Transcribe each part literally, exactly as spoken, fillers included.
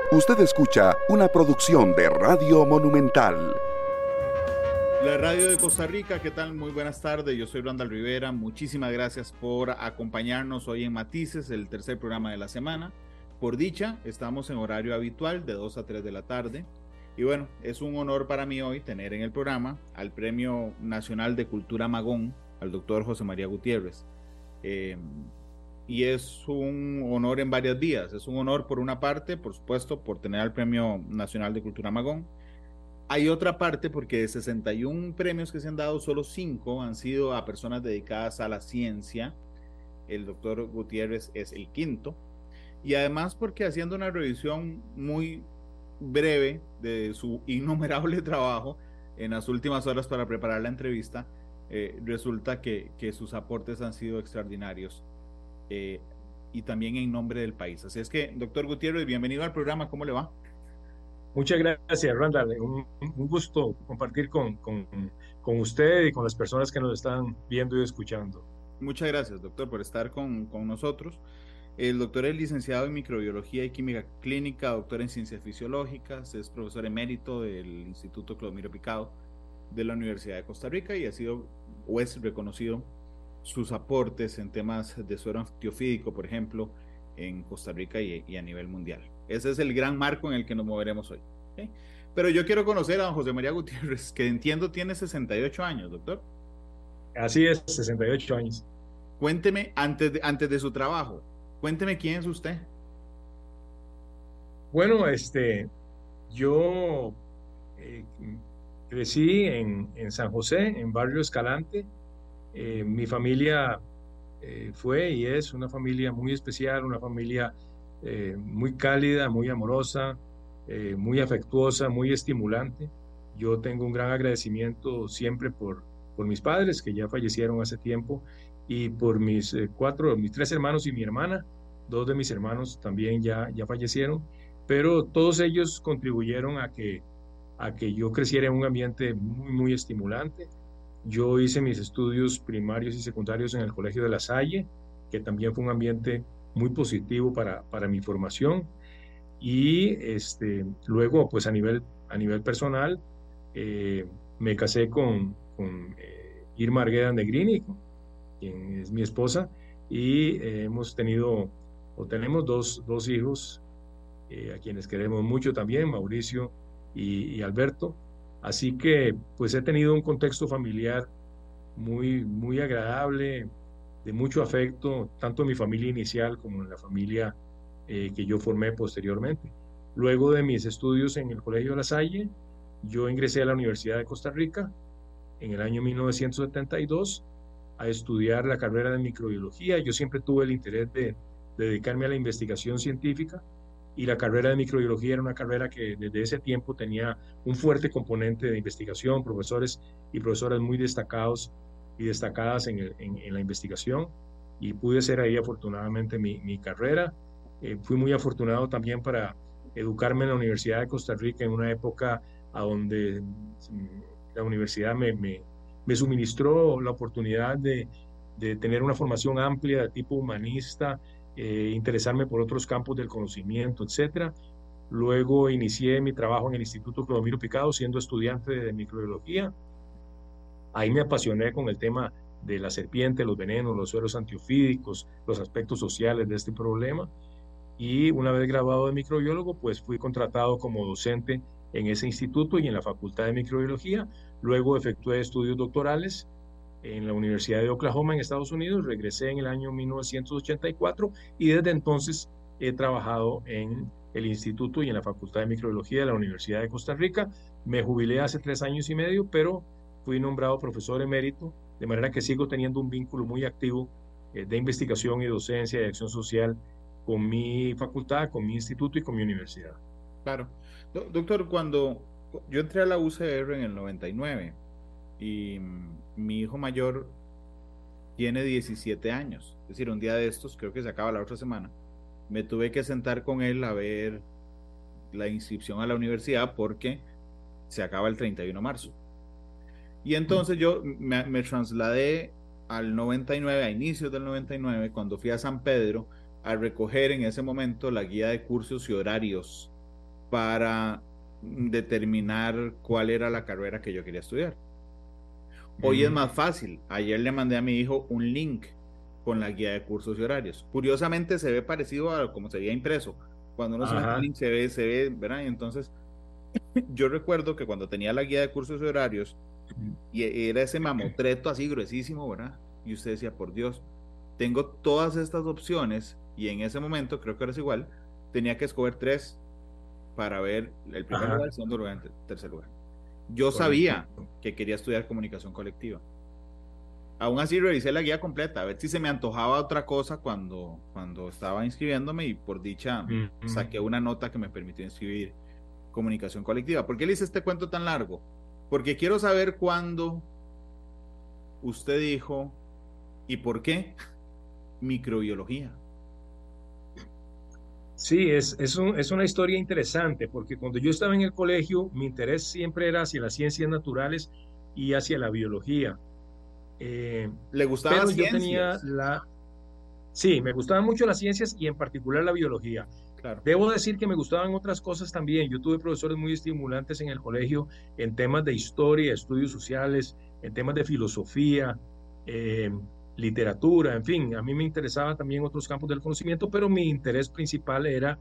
Usted escucha una producción de Radio Monumental. La radio de Costa Rica, ¿qué tal? Muy buenas tardes, yo soy Randall Rivera, muchísimas gracias por acompañarnos hoy en Matices, el tercer programa de la semana. Por dicha, estamos en horario habitual de dos a tres de la tarde. Y bueno, es un honor para mí hoy tener en el programa al Premio Nacional de Cultura Magón, al doctor José María Gutiérrez. Eh, y es un honor en varias vías. Es un honor por una parte, por supuesto, por tener al Premio Nacional de Cultura Magón. Hay otra parte porque de sesenta y uno premios que se han dado, solo cinco han sido a personas dedicadas a la ciencia. El doctor Gutiérrez es el quinto. Y además porque haciendo una revisión muy breve de su innumerable trabajo en las últimas horas para preparar la entrevista, eh, resulta que, que sus aportes han sido extraordinarios eh, y también en nombre del país. Así es que, doctor Gutiérrez, bienvenido al programa. ¿Cómo le va? Muchas gracias, Randall. Un, un gusto compartir con, con, con usted y con las personas que nos están viendo y escuchando. Muchas gracias, doctor, por estar con, con nosotros. El doctor es licenciado en microbiología y química clínica, doctor en ciencias fisiológicas, es profesor emérito del Instituto Clodomiro Picado de la Universidad de Costa Rica y ha sido o es reconocido sus aportes en temas de suero antiofídico, por ejemplo, en Costa Rica y, y a nivel mundial. Ese es el gran marco en el que nos moveremos hoy. ¿Okay? Pero yo quiero conocer a don José María Gutiérrez, que entiendo tiene sesenta y ocho años, doctor. Así es, sesenta y ocho años. Cuénteme, antes de, antes de su trabajo, cuénteme quién es usted. Bueno, este, yo eh, crecí en, en San José, en Barrio Escalante. Eh, mi familia eh, fue y es una familia muy especial, una familia eh, muy cálida, muy amorosa, eh, muy afectuosa, muy estimulante. Yo tengo un gran agradecimiento siempre por, por mis padres, que ya fallecieron hace tiempo, y por mis eh, cuatro, mis tres hermanos y mi hermana. Dos de mis hermanos también ya, ya fallecieron, pero todos ellos contribuyeron a que, a que yo creciera en un ambiente muy, muy estimulante. Yo hice mis estudios primarios y secundarios en el Colegio de La Salle, que también fue un ambiente muy positivo para, para mi formación. Y este, luego, pues a nivel, a nivel personal, eh, me casé con, con eh, Irma Argueda Negrini, quien es mi esposa, y eh, hemos tenido, o tenemos dos, dos hijos, eh, a quienes queremos mucho también, Mauricio y, y Alberto. Así que, pues he tenido un contexto familiar muy, muy agradable, de mucho afecto, tanto en mi familia inicial como en la familia eh, que yo formé posteriormente. Luego de mis estudios en el Colegio de La Salle, yo ingresé a la Universidad de Costa Rica en el año mil novecientos setenta y dos a estudiar la carrera de microbiología. Yo siempre tuve el interés de, de dedicarme a la investigación científica y la carrera de microbiología era una carrera que desde ese tiempo tenía un fuerte componente de investigación, profesores y profesoras muy destacados y destacadas en, el, en, en la investigación, y pude hacer ahí afortunadamente mi, mi carrera. Eh, fui muy afortunado también para educarme en la Universidad de Costa Rica en una época a donde la universidad me, me, me suministró la oportunidad de, de tener una formación amplia de tipo humanista, eh, interesarme por otros campos del conocimiento, etcétera. Luego inicié mi trabajo en el Instituto Clodomiro Picado siendo estudiante de microbiología. Ahí me apasioné con el tema de la serpiente, los venenos, los sueros antiofídicos, los aspectos sociales de este problema. Y una vez graduado de microbiólogo, pues fui contratado como docente en ese instituto y en la Facultad de Microbiología. Luego efectué estudios doctorales en la Universidad de Oklahoma en Estados Unidos. Regresé en el año mil novecientos ochenta y cuatro y desde entonces he trabajado en el instituto y en la Facultad de Microbiología de la Universidad de Costa Rica. Me jubilé hace tres años y medio, pero fui nombrado profesor emérito, de manera que sigo teniendo un vínculo muy activo eh, de investigación y docencia y acción social con mi facultad, con mi instituto y con mi universidad. Claro. Do doctor, cuando yo entré a la U C R en el noventa y nueve y mi hijo mayor tiene diecisiete años, es decir, un día de estos, creo que se acaba la otra semana, me tuve que sentar con él a ver la inscripción a la universidad porque se acaba el treinta y uno de marzo. Y entonces yo me, me trasladé al noventa y nueve, a inicios del noventa y nueve, cuando fui a San Pedro a recoger en ese momento la guía de cursos y horarios para determinar cuál era la carrera que yo quería estudiar. Hoy es Ujú. más fácil. Ayer le mandé a mi hijo un link con la guía de cursos y horarios. Curiosamente se ve parecido a como se veía impreso. Cuando uno se mete el Ajá. link se ve, se ve, ¿verdad? Y entonces yo recuerdo que cuando tenía la guía de cursos y horarios y era ese mamotreto así gruesísimo, ¿verdad? Y usted decía, por Dios, tengo todas estas opciones y en ese momento, creo que ahora es igual, tenía que escoger tres para ver el primer lugar, Ajá. el segundo lugar, el tercer lugar. Yo Correcto. sabía que quería estudiar comunicación colectiva. Aún así revisé la guía completa, a ver si se me antojaba otra cosa cuando, cuando estaba inscribiéndome y por dicha Ujú. saqué una nota que me permitió inscribir comunicación colectiva. ¿Por qué le hice este cuento tan largo? Porque quiero saber cuándo usted dijo y por qué microbiología. Sí, es, es, un- es una historia interesante porque cuando yo estaba en el colegio, mi interés siempre era hacia las ciencias naturales y hacia la biología. Eh, ¿Le gustaba pero yo tenía ciencias? la... Sí, me gustaban mucho las ciencias y en particular la biología. Claro. Debo decir que me gustaban otras cosas también. Yo tuve profesores muy estimulantes en el colegio en temas de historia, estudios sociales, en temas de filosofía, eh, literatura, en fin. A mí me interesaban también otros campos del conocimiento, pero mi interés principal era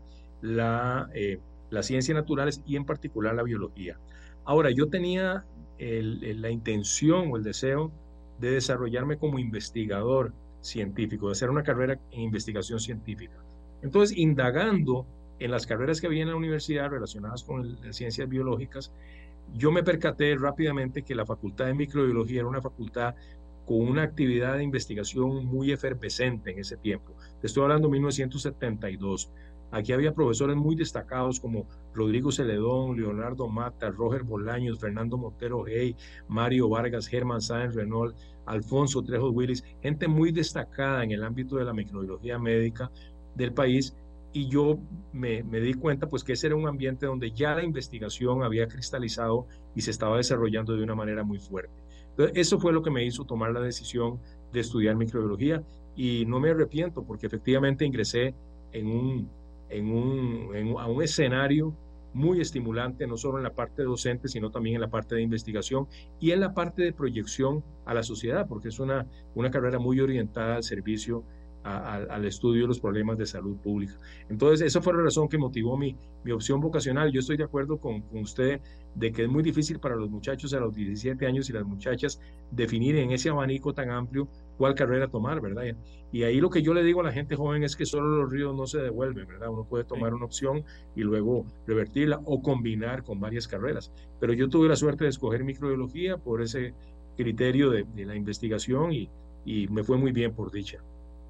la, eh, las ciencias naturales y en particular la biología. Ahora, yo tenía el- el- la intención o el deseo de desarrollarme como investigador científico, de hacer una carrera en investigación científica. Entonces, indagando en las carreras que había en la universidad relacionadas con el- las ciencias biológicas, yo me percaté rápidamente que la Facultad de Microbiología era una facultad con una actividad de investigación muy efervescente en ese tiempo. Te estoy hablando de mil novecientos setenta y dos. Aquí había profesores muy destacados como Rodrigo Celedón, Leonardo Mata, Roger Bolaños, Fernando Montero Hey, Mario Vargas, Germán Sáenz Renault, Alfonso Trejo Willis, gente muy destacada en el ámbito de la microbiología médica del país. Y yo me, me di cuenta pues que ese era un ambiente donde ya la investigación había cristalizado y se estaba desarrollando de una manera muy fuerte. Entonces, eso fue lo que me hizo tomar la decisión de estudiar microbiología y no me arrepiento porque efectivamente ingresé en un, en un, en, a un escenario muy estimulante, no solo en la parte docente, sino también en la parte de investigación y en la parte de proyección a la sociedad, porque es una, una carrera muy orientada al servicio, a, a, al estudio de los problemas de salud pública. Entonces, esa fue la razón que motivó mi, mi opción vocacional. Yo estoy de acuerdo con, con usted de que es muy difícil para los muchachos a los diecisiete años y las muchachas definir en ese abanico tan amplio cuál carrera tomar, ¿verdad? Y ahí lo que yo le digo a la gente joven es que solo los ríos no se devuelven, ¿verdad? Uno puede Sí. tomar una opción y luego revertirla o combinar con varias carreras. Pero yo tuve la suerte de escoger microbiología por ese criterio de, de la investigación y, y me fue muy bien por dicha.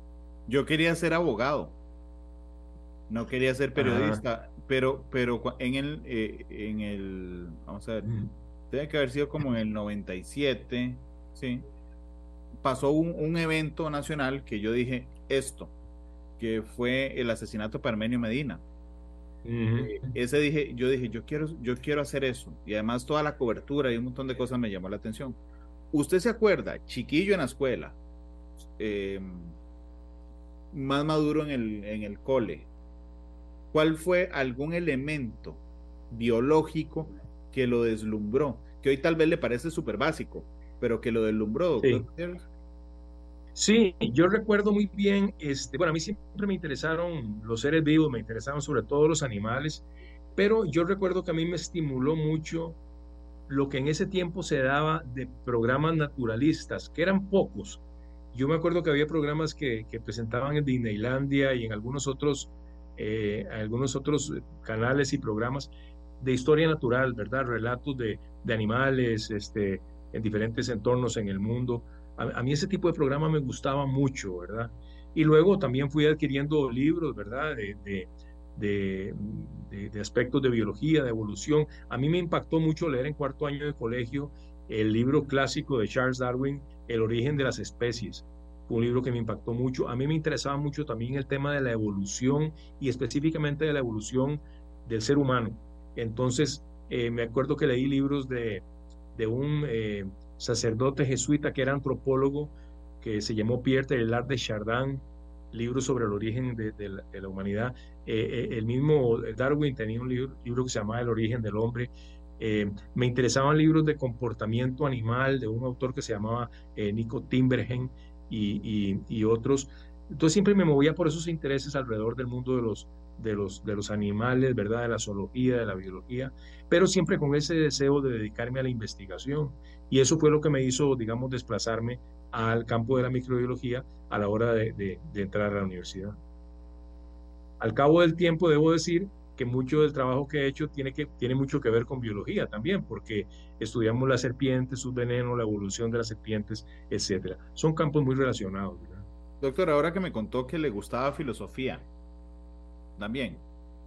Yo quería ser abogado, no quería ser Ajá. periodista, pero, pero cua- en el, eh, en el, vamos a ver, Mm. tiene que haber sido como en el noventa y siete, sí, pasó un, un evento nacional que yo dije esto, que fue el asesinato de Parmenio Medina. Ujú. Eh, ese dije, yo dije, yo quiero, yo quiero hacer eso. Y además toda la cobertura y un montón de cosas me llamó la atención. ¿Usted se acuerda, chiquillo en la escuela, eh, más maduro en el, en el cole, cuál fue algún elemento biológico que lo deslumbró? Que hoy tal vez le parece súper básico, pero que lo deslumbró, doctor Sí. Gutiérrez. Sí, yo recuerdo muy bien, este, bueno, a mí siempre me interesaron los seres vivos, me interesaban sobre todo los animales, pero yo recuerdo que a mí me estimuló mucho lo que en ese tiempo se daba de programas naturalistas, que eran pocos. Yo me acuerdo que había programas que, que presentaban en Disneylandia y en algunos otros, eh, algunos otros canales y programas de historia natural, ¿verdad? Relatos de, de animales, este, en diferentes entornos en el mundo. A, a mí ese tipo de programa me gustaba mucho, ¿verdad? Y luego también fui adquiriendo libros, ¿verdad? De, de, de, de, de aspectos de biología, de evolución. A mí me impactó mucho leer en cuarto año de colegio el libro clásico de Charles Darwin, El origen de las especies. Fue un libro que me impactó mucho. A mí me interesaba mucho también el tema de la evolución y específicamente de la evolución del ser humano. Entonces, eh, me acuerdo que leí libros de, de un eh, sacerdote jesuita que era antropólogo, que se llamó Pierre Teilhard de Chardin. libros sobre el origen de, de, la, de la humanidad. Eh, eh, el mismo Darwin tenía un libro, libro que se llamaba El origen del hombre. Eh, me interesaban libros de comportamiento animal de un autor que se llamaba eh, Nico Timbergen y, y, y otros. Entonces siempre me movía por esos intereses alrededor del mundo de los, de los, de los animales, ¿verdad? De la zoología, de la biología, pero siempre con ese deseo de dedicarme a la investigación. Y eso fue lo que me hizo, digamos, desplazarme al campo de la microbiología a la hora de, de, de entrar a la universidad. Al cabo del tiempo, debo decir que mucho del trabajo que he hecho tiene, que, tiene mucho que ver con biología también, porque estudiamos las serpientes, sus venenos, la evolución de las serpientes, etcétera. Son campos muy relacionados, ¿verdad? Doctor, ahora que me contó que le gustaba filosofía, también,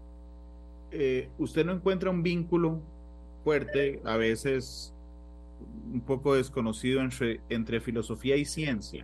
eh, ¿usted no encuentra un vínculo fuerte, a veces un poco desconocido, entre, entre filosofía y ciencia?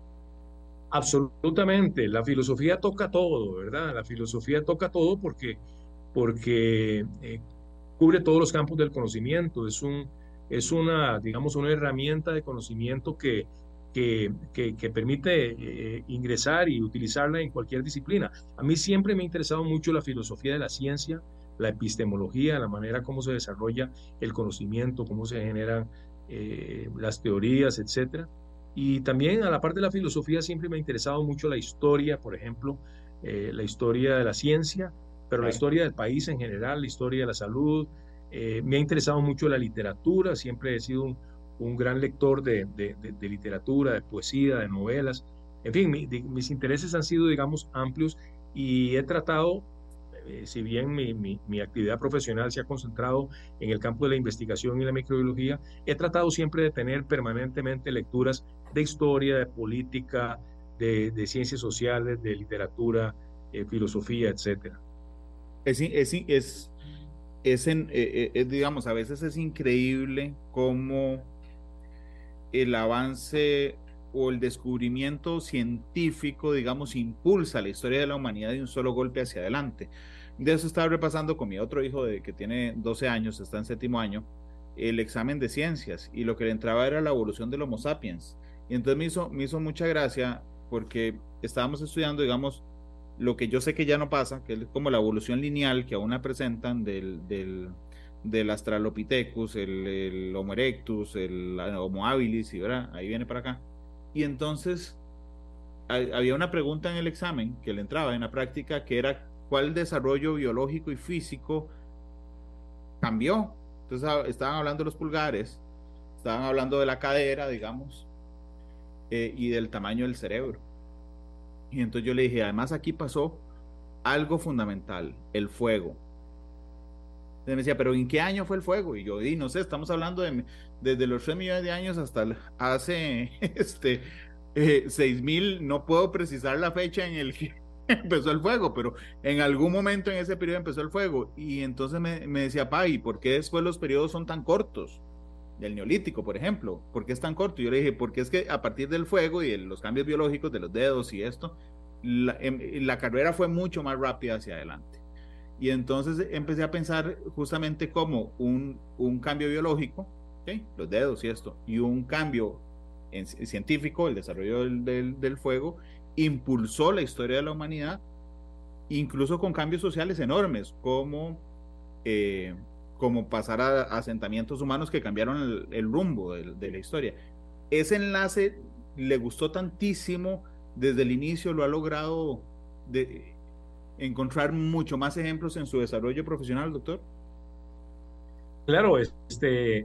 Absolutamente, la filosofía toca todo, ¿verdad? La filosofía toca todo porque, porque eh, cubre todos los campos del conocimiento, es, un, es una, digamos, una herramienta de conocimiento que, que, que, que permite eh, ingresar y utilizarla en cualquier disciplina. A mí siempre me ha interesado mucho la filosofía de la ciencia, la epistemología, la manera como se desarrolla el conocimiento, cómo se generan eh, las teorías, etcétera. Y también a la parte de la filosofía siempre me ha interesado mucho la historia, por ejemplo, eh, la historia de la ciencia, pero la Claro. historia del país en general, la historia de la salud. Eh, me ha interesado mucho la literatura, siempre he sido un, un gran lector de, de, de, de literatura, de poesía, de novelas. En fin, mi, de, mis intereses han sido, digamos, amplios y he tratado, eh, si bien mi, mi, mi actividad profesional se ha concentrado en el campo de la investigación y la microbiología, he tratado siempre de tener permanentemente lecturas de historia, de política, de, de ciencias sociales, de literatura, eh, filosofía, etcétera. Es, es, es, es, en, eh, es, digamos, a veces es increíble cómo el avance o el descubrimiento científico, digamos, impulsa la historia de la humanidad de un solo golpe hacia adelante. De eso estaba repasando con mi otro hijo de, que tiene doce años, está en séptimo año, el examen de ciencias, y lo que le entraba era la evolución del Homo sapiens. Y entonces me hizo, me hizo mucha gracia porque estábamos estudiando, digamos, lo que yo sé que ya no pasa, que es como la evolución lineal que aún la presentan del, del, del Australopithecus, el, el Homo erectus, el Homo habilis, y ¿verdad? Ahí viene para acá. Y entonces hay, había una pregunta en el examen que le entraba en la práctica, que era cuál desarrollo biológico y físico cambió. Entonces estaban hablando de los pulgares, estaban hablando de la cadera, digamos, eh, y del tamaño del cerebro. Y entonces yo le dije, además aquí pasó algo fundamental, el fuego. Entonces me decía, pero ¿en qué año fue el fuego? Y yo, y no sé, estamos hablando de desde los tres millones de años hasta el, hace este, eh, seis mil, no puedo precisar la fecha en el que empezó el fuego, pero en algún momento en ese periodo empezó el fuego. Y entonces me, me decía, pa, ¿y por qué después los periodos son tan cortos? Del Neolítico, por ejemplo, ¿por qué es tan corto? Yo le dije, porque es que a partir del fuego y de los cambios biológicos de los dedos y esto, la, la carrera fue mucho más rápida hacia adelante. Y entonces empecé a pensar justamente como un, un cambio biológico, ¿okay? Los dedos y esto, y un cambio en, científico, el desarrollo del, del, del fuego, impulsó la historia de la humanidad, incluso con cambios sociales enormes, como... Eh, como pasar a, a asentamientos humanos que cambiaron el, el rumbo de, de la historia. Ese enlace le gustó tantísimo desde el inicio, lo ha logrado de, encontrar mucho más ejemplos en su desarrollo profesional, doctor. Claro, este,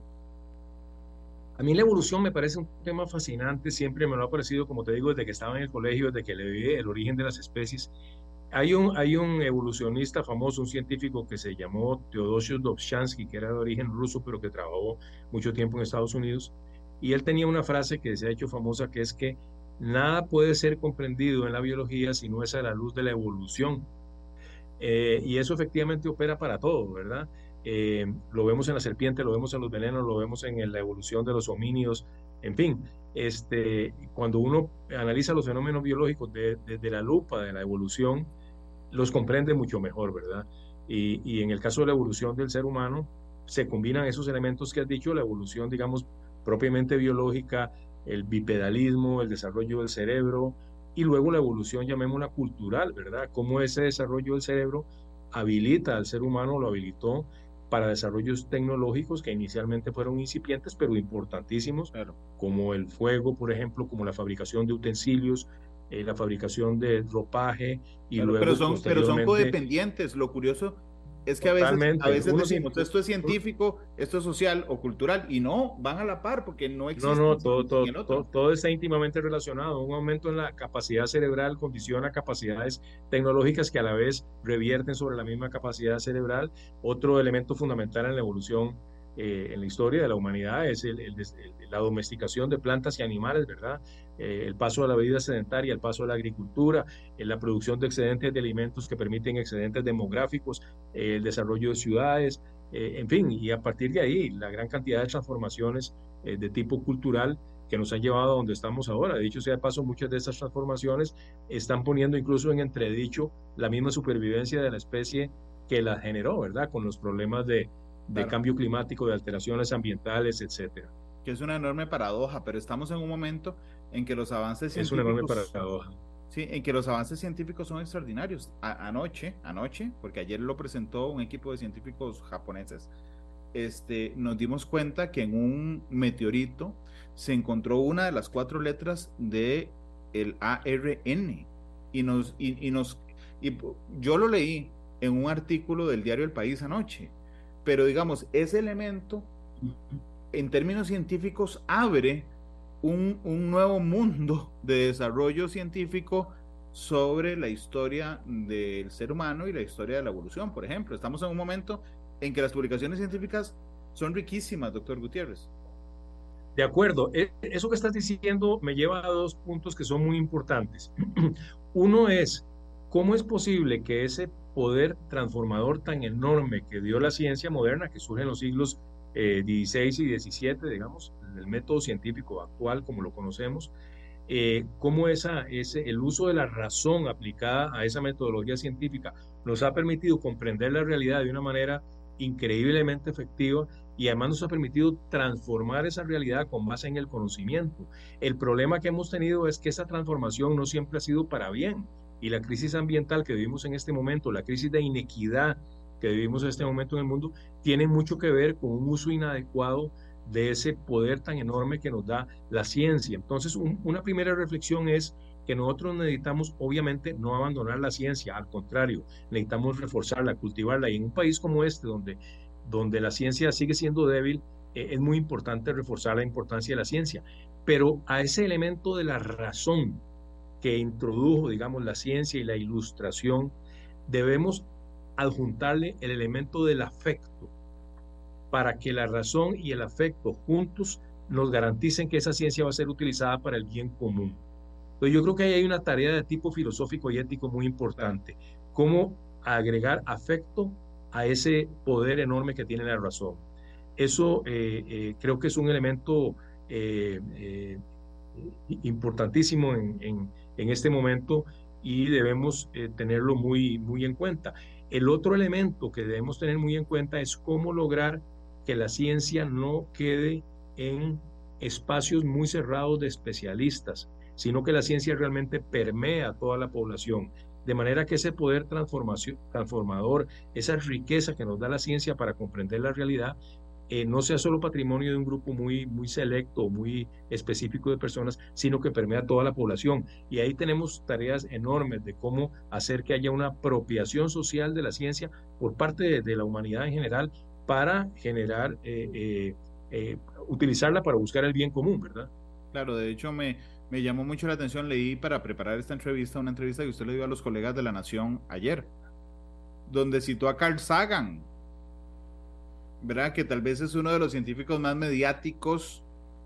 a mí la evolución me parece un tema fascinante, siempre me lo ha parecido, como te digo, desde que estaba en el colegio, desde que le vi el origen de las especies. Hay un, hay un evolucionista famoso, un científico que se llamó Teodosius Dobzhansky, que era de origen ruso, pero que trabajó mucho tiempo en Estados Unidos. Y él tenía una frase que se ha hecho famosa, que es que nada puede ser comprendido en la biología si no es a la luz de la evolución. Eh, y eso efectivamente opera para todo, ¿verdad? Eh, lo vemos en la serpiente, lo vemos en los venenos, lo vemos en la evolución de los homínidos, en fin. Este, cuando uno analiza los fenómenos biológicos desde de, de la lupa de la evolución, los comprende mucho mejor, ¿verdad? Y, y en el caso de la evolución del ser humano, se combinan esos elementos que has dicho, la evolución, digamos, propiamente biológica, el bipedalismo, el desarrollo del cerebro, y luego la evolución, llamémosla cultural, ¿verdad? Cómo ese desarrollo del cerebro habilita al ser humano, lo habilitó para desarrollos tecnológicos que inicialmente fueron incipientes, pero importantísimos, Claro. como el fuego, por ejemplo, como la fabricación de utensilios, eh, la fabricación de ropaje, y Claro, luego pero son, pero son posteriormente, codependientes. Lo curioso es que a veces, a totalmente, veces uno sin, decimos esto es uno- científico, esto es social o cultural, y no, van a la par porque no no, existe no, uno todo, sin todo, el todo, otro. todo está íntimamente relacionado. Un aumento en la capacidad cerebral condiciona capacidades tecnológicas que a la vez revierten sobre la misma capacidad cerebral. Otro elemento fundamental en la evolución, eh, en la historia de la humanidad, es el- el des- el- la domesticación de plantas y animales, ¿verdad? Eh, el paso a la vida sedentaria, el paso a la agricultura, eh, la producción de excedentes de alimentos que permiten excedentes demográficos, eh, el desarrollo de ciudades, eh, en fin, y a partir de ahí, la gran cantidad de transformaciones eh, de tipo cultural que nos han llevado a donde estamos ahora. De dicho sea de paso, muchas de estas transformaciones están poniendo incluso en entredicho la misma supervivencia de la especie que la generó, ¿verdad? Con los problemas de, de Claro, cambio climático, de alteraciones ambientales, etcétera. que es una enorme paradoja, pero estamos en un momento en que los avances Es una enorme científicos, paradoja. sí, en que los avances científicos son extraordinarios. A- anoche, anoche, porque ayer lo presentó un equipo de científicos japoneses, este, nos dimos cuenta que en un meteorito se encontró una de las cuatro letras de el A R N y nos y, y nos y yo lo leí en un artículo del diario El País anoche, pero digamos, ese elemento en términos científicos abre un, un nuevo mundo de desarrollo científico sobre la historia del ser humano y la historia de la evolución. Por ejemplo, estamos en un momento en que las publicaciones científicas son riquísimas, doctor Gutiérrez. De acuerdo, e- eso que estás diciendo me lleva a dos puntos que son muy importantes. Uno es, ¿cómo es posible que ese poder transformador tan enorme que dio la ciencia moderna, que surge en los siglos eh, dieciséis y diecisiete, digamos, el método científico actual como lo conocemos, eh, cómo esa, ese, el uso de la razón aplicada a esa metodología científica nos ha permitido comprender la realidad de una manera increíblemente efectiva, y además nos ha permitido transformar esa realidad con base en el conocimiento? El problema que hemos tenido es que esa transformación no siempre ha sido para bien, y la crisis ambiental que vivimos en este momento, la crisis de inequidad que vivimos en este momento en el mundo, tiene mucho que ver con un uso inadecuado de ese poder tan enorme que nos da la ciencia. Entonces, un, una primera reflexión es que nosotros necesitamos, obviamente, no abandonar la ciencia, al contrario, necesitamos reforzarla, cultivarla, y en un país como este, donde, donde la ciencia sigue siendo débil, eh, es muy importante reforzar la importancia de la ciencia, pero a ese elemento de la razón que introdujo, digamos, la ciencia y la ilustración, debemos adjuntarle el elemento del afecto, para que la razón y el afecto juntos nos garanticen que esa ciencia va a ser utilizada para el bien común. Entonces yo creo que ahí hay una tarea de tipo filosófico y ético muy Claro. importante. Cómo agregar afecto a ese poder enorme que tiene la razón. Eso eh, eh, creo que es un elemento eh, eh, importantísimo en, en, en, este momento, y debemos eh, tenerlo muy, muy en cuenta. El otro elemento que debemos tener muy en cuenta es cómo lograr que la ciencia no quede en espacios muy cerrados de especialistas, sino que la ciencia realmente permea a toda la población, de manera que ese poder transformación, transformador, esa riqueza que nos da la ciencia para comprender la realidad, eh, no sea solo patrimonio de un grupo muy, muy selecto, muy específico de personas, sino que permea a toda la población. Y ahí tenemos tareas enormes de cómo hacer que haya una apropiación social de la ciencia por parte de, de la humanidad en general, para generar, eh, eh, eh, utilizarla para buscar el bien común, ¿verdad? Claro, de hecho me, me llamó mucho la atención, leí para preparar esta entrevista, una entrevista que usted le dio a los colegas de La Nación ayer, donde citó a Carl Sagan, ¿verdad? Que tal vez es uno de los científicos más mediáticos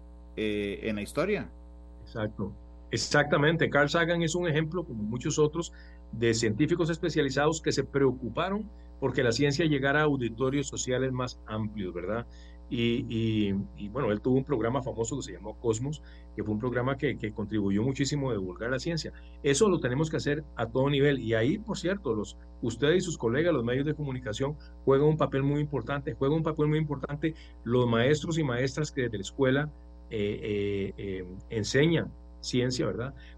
eh, en la historia. Exacto. Exactamente. Carl Sagan es un ejemplo, como muchos otros, de científicos especializados que se preocuparon porque la ciencia llegara a auditorios sociales más amplios, ¿verdad? Y, y, y bueno, él tuvo un programa famoso que se llamó Cosmos, que fue un programa que, que contribuyó muchísimo a divulgar la ciencia. Eso lo tenemos que hacer a todo nivel. Y ahí, por cierto, los, usted y sus colegas, los medios de comunicación, juegan un papel muy importante. Juegan un papel muy importante los maestros y maestras que desde la escuela eh, eh, eh, enseñan ciencia, ¿verdad?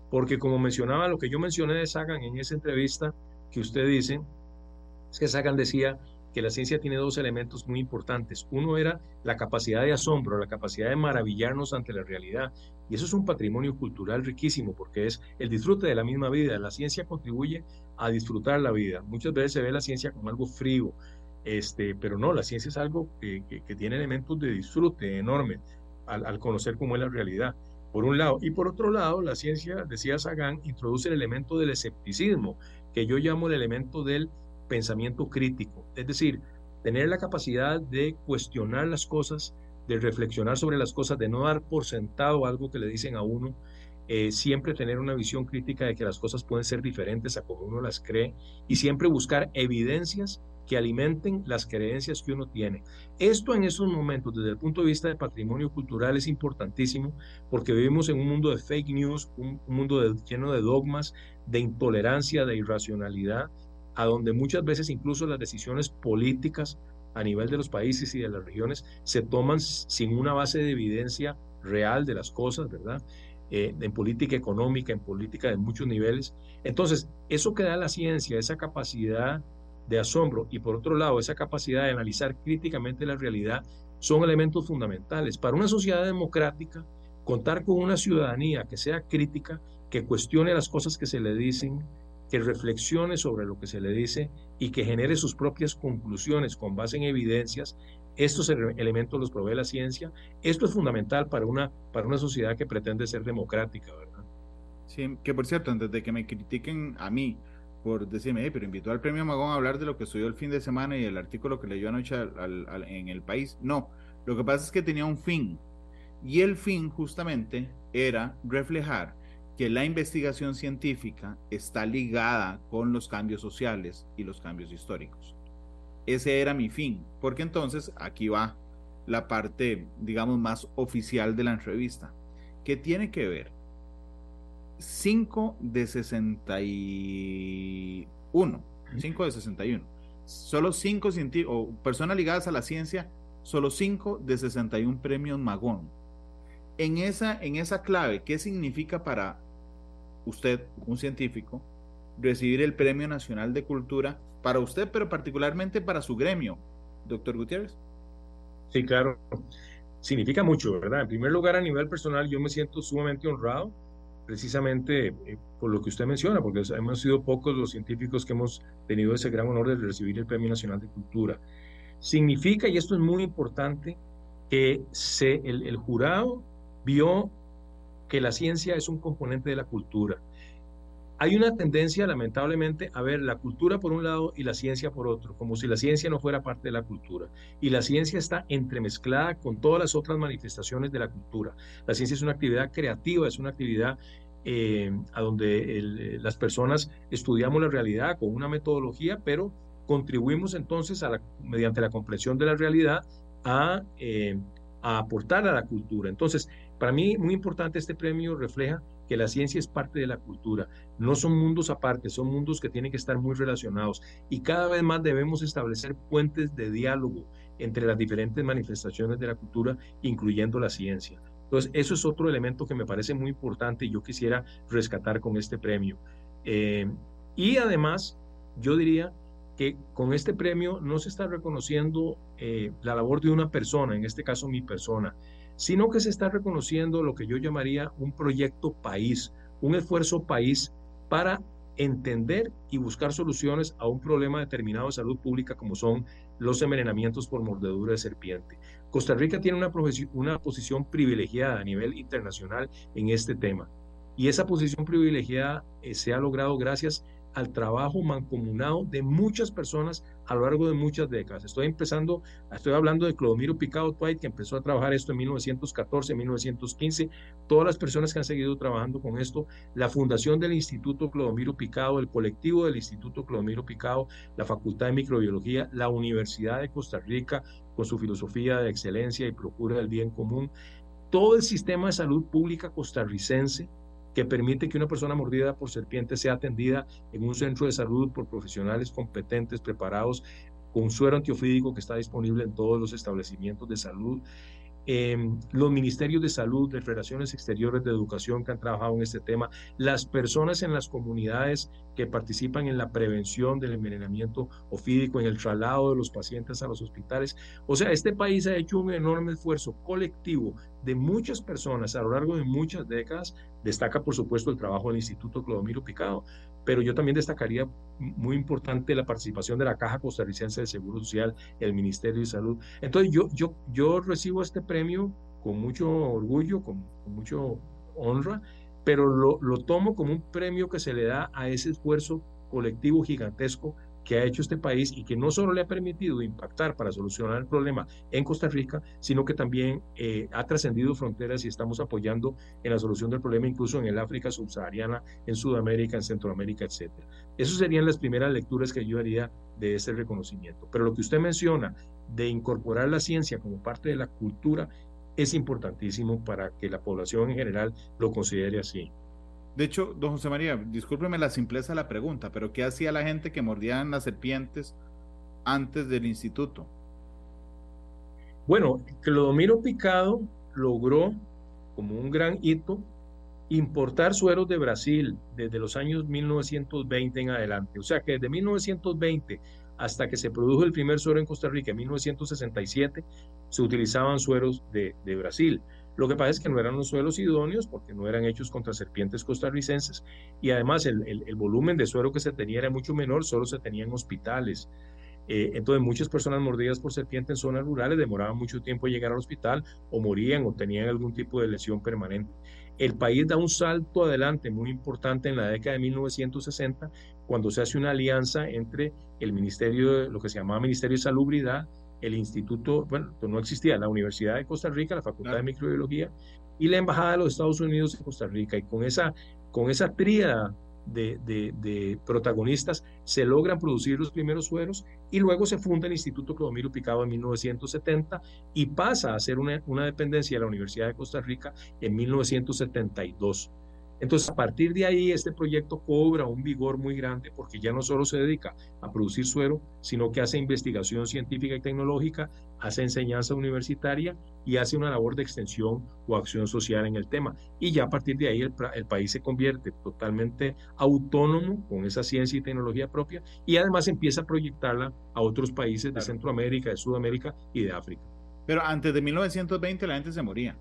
porque como mencionaba, lo que yo mencioné de Sagan en esa entrevista que usted dice, es que Sagan decía que la ciencia tiene dos elementos muy importantes. Uno era la capacidad de asombro, la capacidad de maravillarnos ante la realidad. Y eso es un patrimonio cultural riquísimo porque es el disfrute de la misma vida. La ciencia contribuye a disfrutar la vida. Muchas veces se ve la ciencia como algo frío, este, pero no, la ciencia es algo que, que, que tiene elementos de disfrute enorme al, al conocer cómo es la realidad, por un lado. Y por otro lado, la ciencia, decía Sagan, introduce el elemento del escepticismo, que yo llamo el elemento del pensamiento crítico, es decir, tener la capacidad de cuestionar las cosas, de reflexionar sobre las cosas, de no dar por sentado algo que le dicen a uno, eh, siempre tener una visión crítica de que las cosas pueden ser diferentes a como uno las cree y siempre buscar evidencias que alimenten las creencias que uno tiene. Esto en estos momentos, desde el punto de vista de patrimonio cultural, es importantísimo porque vivimos en un mundo de fake news, un, un mundo de, lleno de dogmas, de intolerancia, de irracionalidad, a donde muchas veces incluso las decisiones políticas a nivel de los países y de las regiones se toman sin una base de evidencia real de las cosas, ¿verdad? Eh, en política económica, en política de muchos niveles. Entonces, eso que da la ciencia, esa capacidad de asombro y por otro lado, esa capacidad de analizar críticamente la realidad, son elementos fundamentales. Para una sociedad democrática, contar con una ciudadanía que sea crítica, que cuestione las cosas que se le dicen, que reflexione sobre lo que se le dice y que genere sus propias conclusiones con base en evidencias, estos elementos los provee la ciencia. Esto es fundamental para una, para una sociedad que pretende ser democrática, ¿verdad? Sí, que por cierto, antes de que me critiquen a mí por decirme, hey, pero invitó al Premio Magón a hablar de lo que estudió el fin de semana y el artículo que leyó anoche al, al, al, en El País. No, lo que pasa es que tenía un fin, y el fin justamente era reflejar que la investigación científica está ligada con los cambios sociales y los cambios históricos. Ese era mi fin, porque entonces aquí va la parte, digamos, más oficial de la entrevista, que tiene que ver cinco de sesenta y uno, cinco de sesenta y uno, solo cinco científicos o personas ligadas a la ciencia, solo cinco de sesenta y uno premios Magón. En esa, en esa clave, ¿qué significa para usted, un científico, recibir el Premio Nacional de Cultura, para usted, pero particularmente para su gremio, doctor Gutiérrez? Sí, claro. Significa mucho, ¿verdad? En primer lugar, a nivel personal, yo me siento sumamente honrado, precisamente eh, por lo que usted menciona, porque hemos sido pocos los científicos que hemos tenido ese gran honor de recibir el Premio Nacional de Cultura. Significa, y esto es muy importante, que se, el, el jurado vio que la ciencia es un componente de la cultura. Hay una tendencia, lamentablemente, a ver la cultura por un lado y la ciencia por otro, como si la ciencia no fuera parte de la cultura. Y la ciencia está entremezclada con todas las otras manifestaciones de la cultura. La ciencia es una actividad creativa, es una actividad eh, a donde el, las personas estudiamos la realidad con una metodología, pero contribuimos entonces, a la, mediante la comprensión de la realidad, a, eh, a aportar a la cultura. Entonces, para mí, muy importante, este premio refleja que la ciencia es parte de la cultura. No son mundos aparte, son mundos que tienen que estar muy relacionados y cada vez más debemos establecer puentes de diálogo entre las diferentes manifestaciones de la cultura, incluyendo la ciencia. Entonces, eso es otro elemento que me parece muy importante y yo quisiera rescatar con este premio. Eh, y además, yo diría que con este premio no se está reconociendo eh, la labor de una persona, en este caso mi persona, sino que se está reconociendo lo que yo llamaría un proyecto país, un esfuerzo país para entender y buscar soluciones a un problema determinado de salud pública como son los envenenamientos por mordedura de serpiente. Costa Rica tiene una, una posición privilegiada a nivel internacional en este tema y esa posición privilegiada eh, se ha logrado gracias al trabajo mancomunado de muchas personas a lo largo de muchas décadas. Estoy empezando, estoy hablando de Clodomiro Picado Twite, que empezó a trabajar esto en mil novecientos catorce, mil novecientos quince, todas las personas que han seguido trabajando con esto, la fundación del Instituto Clodomiro Picado, el colectivo del Instituto Clodomiro Picado, la Facultad de Microbiología, la Universidad de Costa Rica, con su filosofía de excelencia y procura del bien común, todo el sistema de salud pública costarricense, que permite que una persona mordida por serpiente sea atendida en un centro de salud por profesionales competentes, preparados, con suero antiofídico que está disponible en todos los establecimientos de salud. eh, los ministerios de salud, de relaciones exteriores, de educación que han trabajado en este tema, las personas en las comunidades que participan en la prevención del envenenamiento ofídico, en el traslado de los pacientes a los hospitales. O sea, este país ha hecho un enorme esfuerzo colectivo de muchas personas a lo largo de muchas décadas. Destaca, por supuesto, el trabajo del Instituto Clodomiro Picado, pero yo también destacaría muy importante la participación de la Caja Costarricense de Seguro Social, el Ministerio de Salud. Entonces yo, yo, yo recibo este premio con mucho orgullo, con, con mucho honra, pero lo, lo tomo como un premio que se le da a ese esfuerzo colectivo gigantesco que ha hecho este país y que no solo le ha permitido impactar para solucionar el problema en Costa Rica, sino que también eh, ha trascendido fronteras y estamos apoyando en la solución del problema incluso en el África subsahariana, en Sudamérica, en Centroamérica, etcétera. Esas serían las primeras lecturas que yo haría de este reconocimiento. Pero lo que usted menciona de incorporar la ciencia como parte de la cultura es importantísimo para que la población en general lo considere así. De hecho, don José María, discúlpeme la simpleza de la pregunta, pero ¿qué hacía la gente que mordían las serpientes antes del instituto? Bueno, Clodomiro Picado logró, como un gran hito, importar sueros de Brasil desde los años mil novecientos veinte en adelante. O sea que desde mil novecientos veinte hasta que se produjo el primer suero en Costa Rica en mil novecientos sesenta y siete, se utilizaban sueros de, de Brasil. Lo que pasa es que no eran los suelos idóneos porque no eran hechos contra serpientes costarricenses y además el, el, el volumen de suero que se tenía era mucho menor, solo se tenía en hospitales. Eh, entonces muchas personas mordidas por serpiente en zonas rurales demoraban mucho tiempo en llegar al hospital o morían o tenían algún tipo de lesión permanente. El país da un salto adelante muy importante en la década de mil novecientos sesenta cuando se hace una alianza entre el Ministerio, lo que se llamaba Ministerio de Salubridad, el Instituto, bueno, no existía, la Universidad de Costa Rica, la Facultad claro. de Microbiología y la Embajada de los Estados Unidos en Costa Rica. Y con esa, con esa tríada de, de, de protagonistas se logran producir los primeros sueros y luego se funda el Instituto Clodomiro Picado en mil novecientos setenta y pasa a ser una, una dependencia de la Universidad de Costa Rica en mil novecientos setenta y dos. Entonces, a partir de ahí, este proyecto cobra un vigor muy grande porque ya no solo se dedica a producir suero, sino que hace investigación científica y tecnológica, hace enseñanza universitaria y hace una labor de extensión o acción social en el tema. Y ya a partir de ahí el, el país se convierte totalmente autónomo con esa ciencia y tecnología propia y además empieza a proyectarla a otros países de Centroamérica, de Sudamérica y de África. Pero antes de mil novecientos veinte la gente se moría.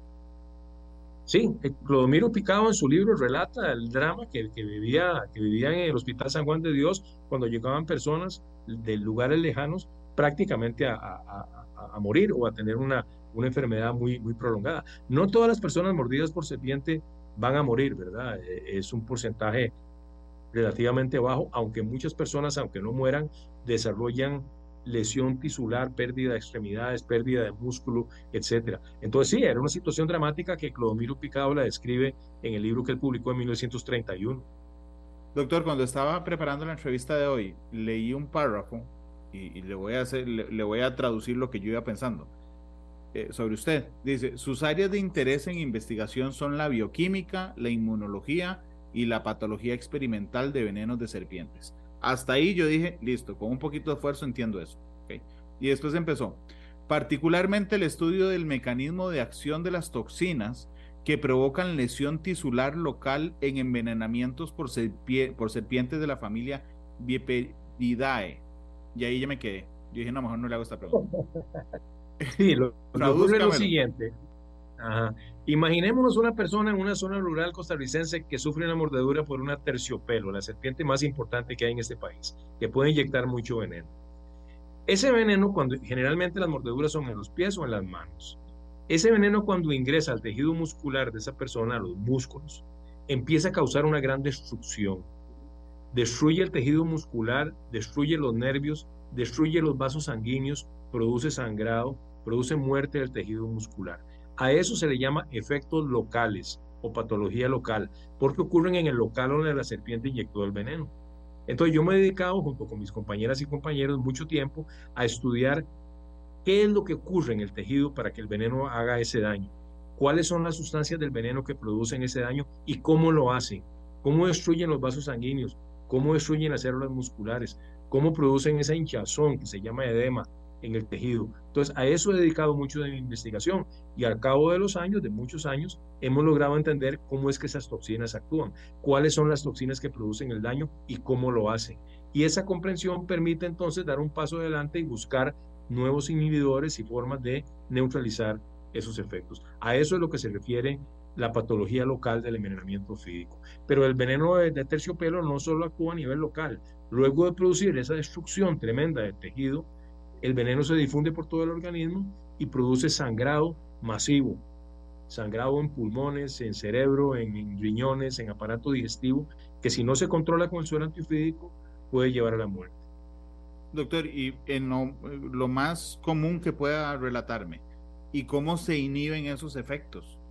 Sí, Clodomiro Picado en su libro relata el drama que, que, vivía, que vivía en el Hospital San Juan de Dios cuando llegaban personas de lugares lejanos prácticamente a, a, a, a morir o a tener una, una enfermedad muy, muy prolongada. No todas las personas mordidas por serpiente van a morir, ¿verdad? Es un porcentaje relativamente bajo, aunque muchas personas, aunque no mueran, desarrollan lesión tisular, pérdida de extremidades, pérdida de músculo, etcétera. Entonces sí, era una situación dramática que Clodomiro Picado la describe en el libro que él publicó en mil novecientos treinta y uno. Doctor, cuando estaba preparando la entrevista de hoy, leí un párrafo y, y le, voy a hacer, le, le voy a traducir lo que yo iba pensando eh, sobre usted. Dice, sus áreas de interés en investigación son la bioquímica, la inmunología y la patología experimental de venenos de serpientes. Hasta ahí yo dije, listo, con un poquito de esfuerzo entiendo eso. Okay. Y después empezó, particularmente el estudio del mecanismo de acción de las toxinas que provocan lesión tisular local en envenenamientos por, serpie por serpientes de la familia Viperidae. Y ahí ya me quedé. Yo dije, no, mejor no le hago esta pregunta. Sí, lo, lo ocurre es lo siguiente. Ajá. Imaginémonos una persona en una zona rural costarricense que sufre una mordedura por una terciopelo, la serpiente más importante que hay en este país, que puede inyectar mucho veneno. Ese veneno, cuando generalmente las mordeduras son en los pies o en las manos, ese veneno cuando ingresa al tejido muscular de esa persona, a los músculos, empieza a causar una gran destrucción. Destruye el tejido muscular, destruye los nervios, destruye los vasos sanguíneos, produce sangrado, produce muerte del tejido muscular. A eso se le llama efectos locales o patología local, porque ocurren en el local donde la serpiente inyectó el veneno. Entonces yo me he dedicado, junto con mis compañeras y compañeros, mucho tiempo a estudiar qué es lo que ocurre en el tejido para que el veneno haga ese daño, cuáles son las sustancias del veneno que producen ese daño y cómo lo hacen, cómo destruyen los vasos sanguíneos, cómo destruyen las células musculares, cómo producen esa hinchazón que se llama edema, en el tejido. Entonces, a eso he dedicado mucho de mi investigación y al cabo de los años, de muchos años, hemos logrado entender cómo es que esas toxinas actúan, cuáles son las toxinas que producen el daño y cómo lo hacen. Y esa comprensión permite entonces dar un paso adelante y buscar nuevos inhibidores y formas de neutralizar esos efectos. A eso es lo que se refiere la patología local del envenenamiento ofídico. Pero el veneno de, de terciopelo no solo actúa a nivel local. Luego de producir esa destrucción tremenda del tejido, el veneno se difunde por todo el organismo y produce sangrado masivo. Sangrado en pulmones, en cerebro, en, en riñones, en aparato digestivo, que si no se controla con el suero antiofídico puede llevar a la muerte. Doctor, y en lo, lo más común que pueda relatarme, ¿y cómo se inhiben esos efectos?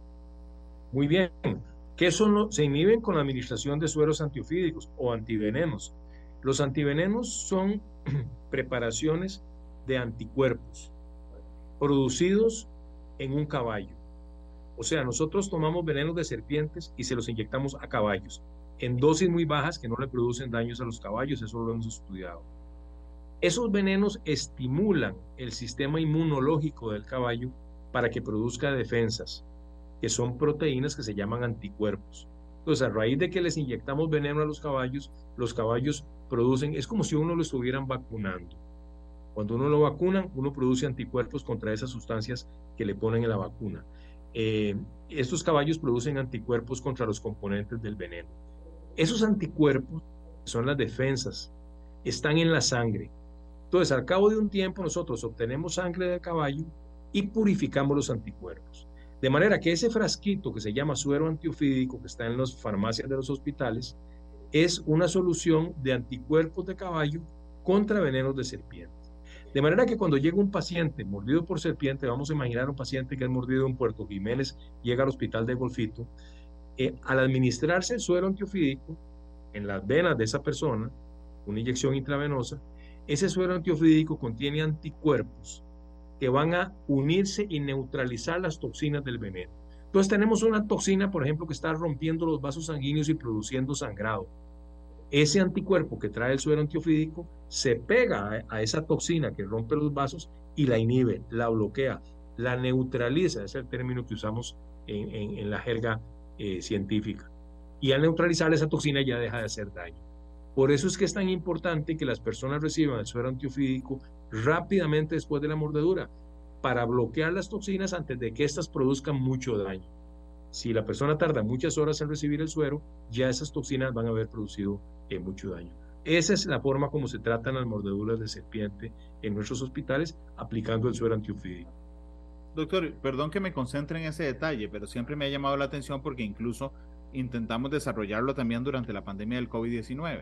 Muy bien. ¿Qué son los? Se inhiben con la administración de sueros antiofídicos o antivenenos. Los antivenenos son preparaciones de anticuerpos producidos en un caballo. O sea, nosotros tomamos venenos de serpientes y se los inyectamos a caballos en dosis muy bajas que no le producen daños a los caballos, eso lo hemos estudiado. Esos venenos estimulan el sistema inmunológico del caballo para que produzca defensas, que son proteínas que se llaman anticuerpos. Entonces, a raíz de que les inyectamos veneno a los caballos, los caballos producen, es como si uno lo estuvieran vacunando. Cuando uno lo vacunan, uno produce anticuerpos contra esas sustancias que le ponen en la vacuna. Eh, estos caballos producen anticuerpos contra los componentes del veneno. Esos anticuerpos, que son las defensas, están en la sangre. Entonces, al cabo de un tiempo, nosotros obtenemos sangre del caballo y purificamos los anticuerpos. De manera que ese frasquito que se llama suero antiofídico, que está en las farmacias de los hospitales, es una solución de anticuerpos de caballo contra venenos de serpiente. De manera que cuando llega un paciente mordido por serpiente, vamos a imaginar un paciente que es mordido en Puerto Jiménez, llega al hospital de Golfito, eh, al administrarse el suero antiofídico en las venas de esa persona, una inyección intravenosa, ese suero antiofídico contiene anticuerpos que van a unirse y neutralizar las toxinas del veneno. Entonces tenemos una toxina, por ejemplo, que está rompiendo los vasos sanguíneos y produciendo sangrado. Ese anticuerpo que trae el suero antiofídico se pega a, a esa toxina que rompe los vasos y la inhibe, la bloquea, la neutraliza, ese es el término que usamos en, en, en la jerga eh, científica. Y al neutralizar esa toxina ya deja de hacer daño. Por eso es que es tan importante que las personas reciban el suero antiofídico rápidamente después de la mordedura, para bloquear las toxinas antes de que éstas produzcan mucho daño. Si la persona tarda muchas horas en recibir el suero, ya esas toxinas van a haber producido eh, mucho daño. Esa es la forma como se tratan las mordeduras de serpiente en nuestros hospitales, aplicando el suero antiofídico. Doctor, perdón que me concentre en ese detalle, pero siempre me ha llamado la atención porque incluso intentamos desarrollarlo también durante la pandemia del COVID diecinueve.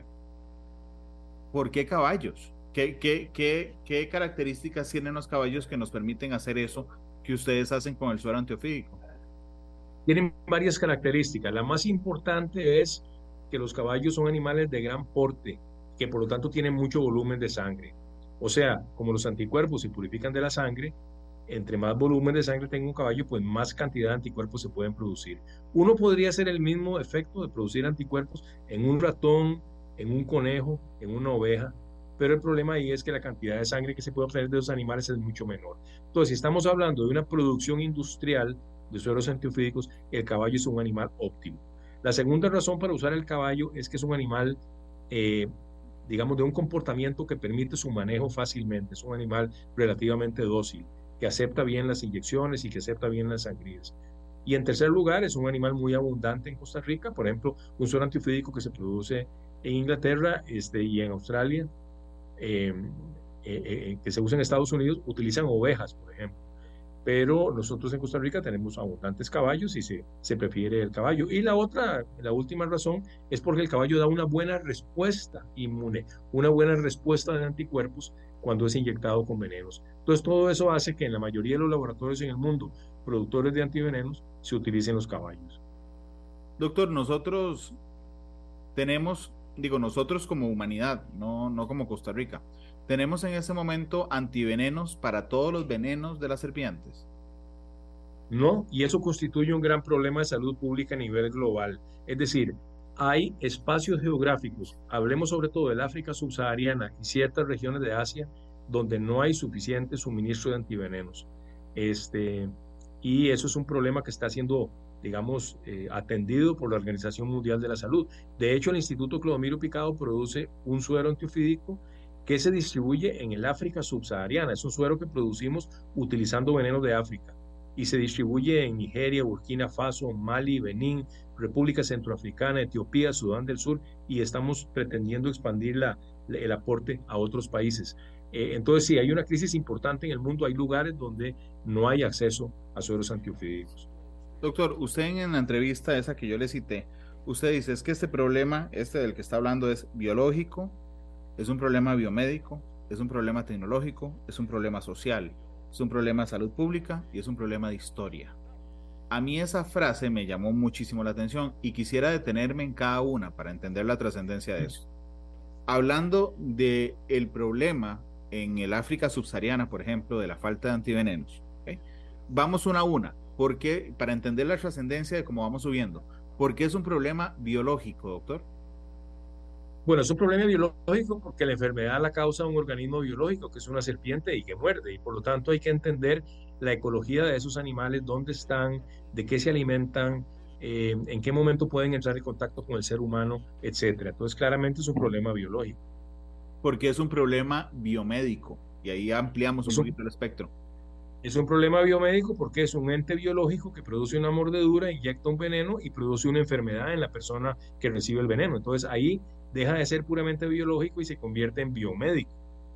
¿Por qué caballos? ¿Qué, qué, qué, qué características tienen los caballos que nos permiten hacer eso que ustedes hacen con el suero antiofídico? Tienen varias características. La más importante es que los caballos son animales de gran porte, que por lo tanto tienen mucho volumen de sangre. O sea, como los anticuerpos se purifican de la sangre, entre más volumen de sangre tenga un caballo, pues más cantidad de anticuerpos se pueden producir. Uno podría hacer el mismo efecto de producir anticuerpos en un ratón, en un conejo, en una oveja, pero el problema ahí es que la cantidad de sangre que se puede obtener de los animales es mucho menor. Entonces, si estamos hablando de una producción industrial de sueros antiofídicos, el caballo es un animal óptimo. La segunda razón para usar el caballo es que es un animal, eh, digamos, de un comportamiento que permite su manejo fácilmente. Es un animal relativamente dócil, que acepta bien las inyecciones y que acepta bien las sangrías. Y en tercer lugar, es un animal muy abundante en Costa Rica. Por ejemplo, un suero antiofídico que se produce en Inglaterra este, y en Australia, eh, eh, eh, que se usa en Estados Unidos, utilizan ovejas, por ejemplo. Pero nosotros en Costa Rica tenemos abundantes caballos y se, se prefiere el caballo. Y la otra, la última razón, es porque el caballo da una buena respuesta inmune, una buena respuesta de anticuerpos cuando es inyectado con venenos. Entonces todo eso hace que en la mayoría de los laboratorios en el mundo, productores de antivenenos, se utilicen los caballos. Doctor, nosotros tenemos, digo nosotros como humanidad, no, no como Costa Rica, ¿tenemos en ese momento antivenenos para todos los venenos de las serpientes? No, y eso constituye un gran problema de salud pública a nivel global. Es decir, hay espacios geográficos, hablemos sobre todo del África subsahariana y ciertas regiones de Asia, donde no hay suficiente suministro de antivenenos. Este, y eso es un problema que está siendo, digamos, eh, atendido por la Organización Mundial de la Salud. De hecho, el Instituto Clodomiro Picado produce un suero antiofídico que se distribuye en el África subsahariana. Es un suero que producimos utilizando venenos de África y se distribuye en Nigeria, Burkina Faso, Mali, Benín, República Centroafricana, Etiopía, Sudán del Sur, y estamos pretendiendo expandir la, el aporte a otros países. Eh, entonces, sí, hay una crisis importante en el mundo. Hay lugares donde no hay acceso a sueros antiofídicos. Doctor, usted en la entrevista esa que yo le cité, usted dice, es que este problema, este del que está hablando, es biológico, es un problema biomédico, es un problema tecnológico, es un problema social, es un problema de salud pública y es un problema de historia. A mí esa frase me llamó muchísimo la atención y quisiera detenerme en cada una para entender la trascendencia de eso. Hablando de el problema en el África subsahariana, por ejemplo, de la falta de antivenenos, ¿okay? Vamos una a una, porque para entender la trascendencia de cómo vamos subiendo, ¿por qué es un problema biológico, doctor? Bueno, es un problema biológico porque la enfermedad la causa un organismo biológico, que es una serpiente y que muerde, y por lo tanto hay que entender la ecología de esos animales, dónde están, de qué se alimentan, eh, en qué momento pueden entrar en contacto con el ser humano, etcétera. Entonces, claramente es un problema biológico. Porque es un problema biomédico, y ahí ampliamos un Es un, poquito el espectro. es un problema biomédico porque es un ente biológico que produce una mordedura, inyecta un veneno y produce una enfermedad en la persona que recibe el veneno. Entonces, ahí deja de ser puramente biológico y se convierte en biomédico.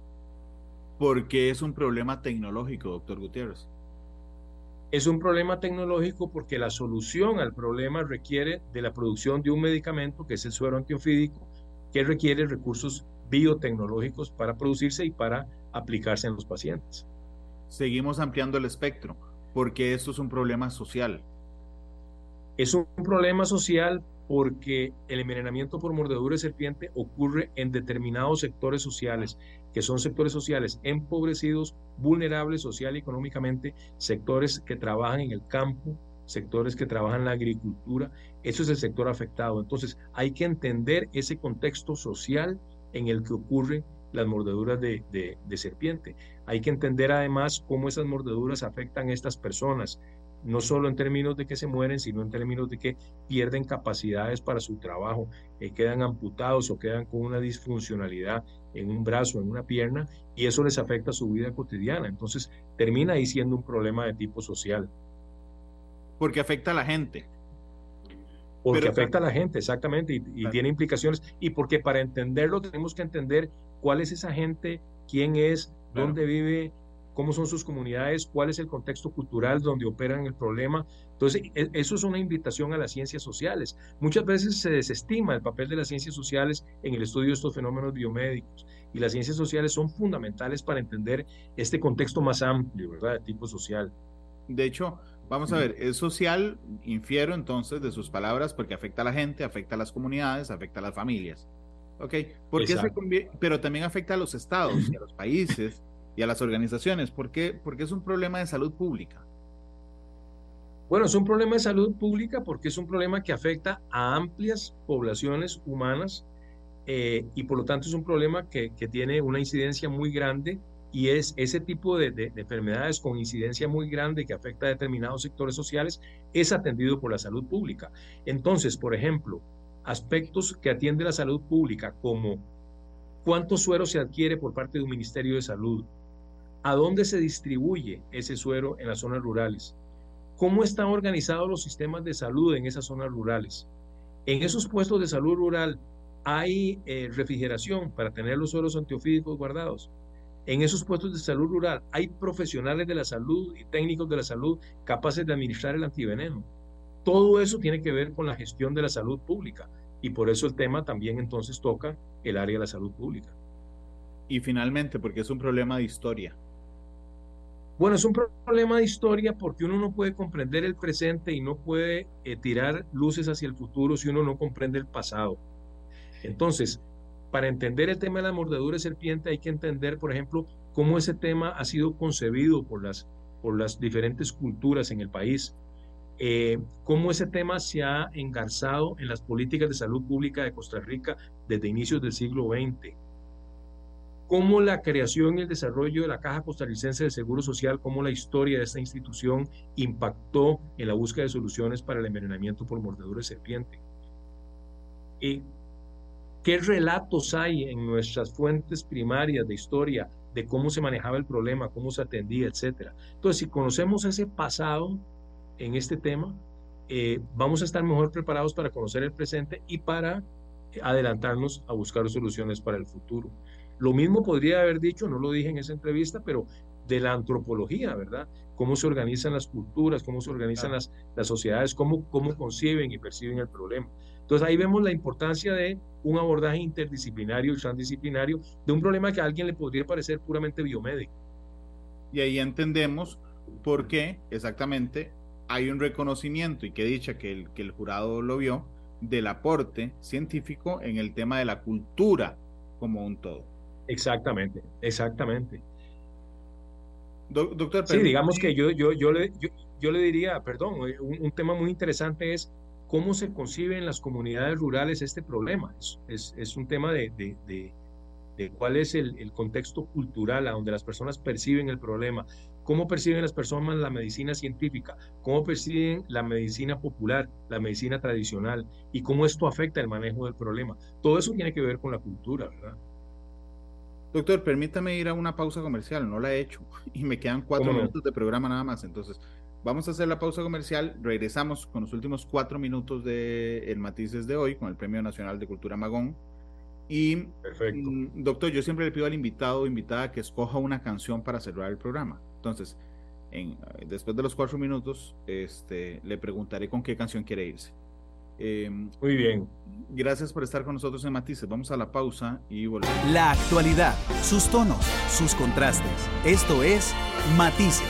Porque es un problema tecnológico, doctor Gutiérrez. Es un problema tecnológico porque la solución al problema requiere de la producción de un medicamento, que es el suero antiofídico, que requiere recursos biotecnológicos para producirse y para aplicarse en los pacientes. Seguimos ampliando el espectro, porque esto es un problema social. Es un problema social porque el envenenamiento por mordedura de serpiente ocurre en determinados sectores sociales, que son sectores sociales empobrecidos, vulnerables social y económicamente, sectores que trabajan en el campo, sectores que trabajan en la agricultura. Eso es el sector afectado. Entonces, hay que entender ese contexto social en el que ocurren las mordeduras de, de, de serpiente. Hay que entender además cómo esas mordeduras afectan a estas personas, no solo en términos de que se mueren, sino en términos de que pierden capacidades para su trabajo, eh, quedan amputados o quedan con una disfuncionalidad en un brazo, en una pierna, y eso les afecta a su vida cotidiana. Entonces, termina ahí siendo un problema de tipo social. Porque afecta a la gente. Porque Pero, afecta a la gente, exactamente, y, y claro. tiene implicaciones, y porque para entenderlo tenemos que entender cuál es esa gente, quién es, claro. dónde vive, cómo son sus comunidades, cuál es el contexto cultural donde operan el problema. Entonces, eso es una invitación a las ciencias sociales. Muchas veces se desestima el papel de las ciencias sociales en el estudio de estos fenómenos biomédicos, y las ciencias sociales son fundamentales para entender este contexto más amplio, ¿verdad?, de tipo social. De hecho, vamos a ver, es social, infiero entonces de sus palabras, porque afecta a la gente, afecta a las comunidades, afecta a las familias. ¿Ok? Porque se convierte, pero también afecta a los estados y a los países y a las organizaciones. ¿Por qué? Porque es un problema de salud pública. Bueno, es un problema de salud pública porque es un problema que afecta a amplias poblaciones humanas eh, y por lo tanto es un problema que, que tiene una incidencia muy grande, y es ese tipo de, de, de enfermedades con incidencia muy grande que afecta a determinados sectores sociales es atendido por la salud pública. Entonces, por ejemplo, aspectos que atiende la salud pública como cuánto suero se adquiere por parte de un ministerio de salud, a dónde se distribuye ese suero en las zonas rurales, cómo están organizados los sistemas de salud en esas zonas rurales. En esos puestos de salud rural hay eh, refrigeración para tener los sueros antiofídicos guardados. En esos puestos de salud rural hay profesionales de la salud y técnicos de la salud capaces de administrar el antiveneno. Todo eso tiene que ver con la gestión de la salud pública, y por eso el tema también entonces toca el área de la salud pública. Y finalmente, porque es un problema de historia. Bueno, es un problema de historia porque uno no puede comprender el presente y no puede eh, tirar luces hacia el futuro si uno no comprende el pasado. Entonces, para entender el tema de la mordedura de serpiente hay que entender, por ejemplo, cómo ese tema ha sido concebido por las, por las diferentes culturas en el país, eh, cómo ese tema se ha engarzado en las políticas de salud pública de Costa Rica desde inicios del siglo veinte, cómo la creación y el desarrollo de la Caja Costarricense de Seguro Social, cómo la historia de esta institución impactó en la búsqueda de soluciones para el envenenamiento por mordedura de serpiente. Y qué relatos hay en nuestras fuentes primarias de historia de cómo se manejaba el problema, cómo se atendía, etcétera. Entonces, si conocemos ese pasado en este tema, eh, vamos a estar mejor preparados para conocer el presente y para adelantarnos a buscar soluciones para el futuro. Lo mismo podría haber dicho, no lo dije en esa entrevista, pero de la antropología, ¿verdad? Cómo se organizan las culturas, cómo se organizan las, las sociedades, cómo, cómo conciben y perciben el problema. Entonces ahí vemos la importancia de un abordaje interdisciplinario y transdisciplinario de un problema que a alguien le podría parecer puramente biomédico. Y ahí entendemos por qué exactamente hay un reconocimiento, y que dicha que el, que el jurado lo vio, del aporte científico en el tema de la cultura como un todo. Exactamente, exactamente. Do, doctor, sí, digamos que yo, yo, yo, le, yo, yo le diría, perdón, un, un tema muy interesante es cómo se concibe en las comunidades rurales este problema. Es, es, es un tema de, de, de, de cuál es el, el contexto cultural a donde las personas perciben el problema, cómo perciben las personas la medicina científica, cómo perciben la medicina popular, la medicina tradicional, y cómo esto afecta el manejo del problema. Todo eso tiene que ver con la cultura, ¿verdad? Doctor, permítame ir a una pausa comercial, no la he hecho, y me quedan cuatro minutos no? de programa nada más, entonces vamos a hacer la pausa comercial, regresamos con los últimos cuatro minutos de el Matices de hoy, con el Premio Nacional de Cultura Magón. Y, Perfecto. Doctor, yo siempre le pido al invitado o invitada que escoja una canción para cerrar el programa. Entonces, en, después de los cuatro minutos, este, le preguntaré con qué canción quiere irse. Eh, Muy bien. Gracias por estar con nosotros en Matices. Vamos a la pausa y volvemos. La actualidad, sus tonos, sus contrastes. Esto es Matices.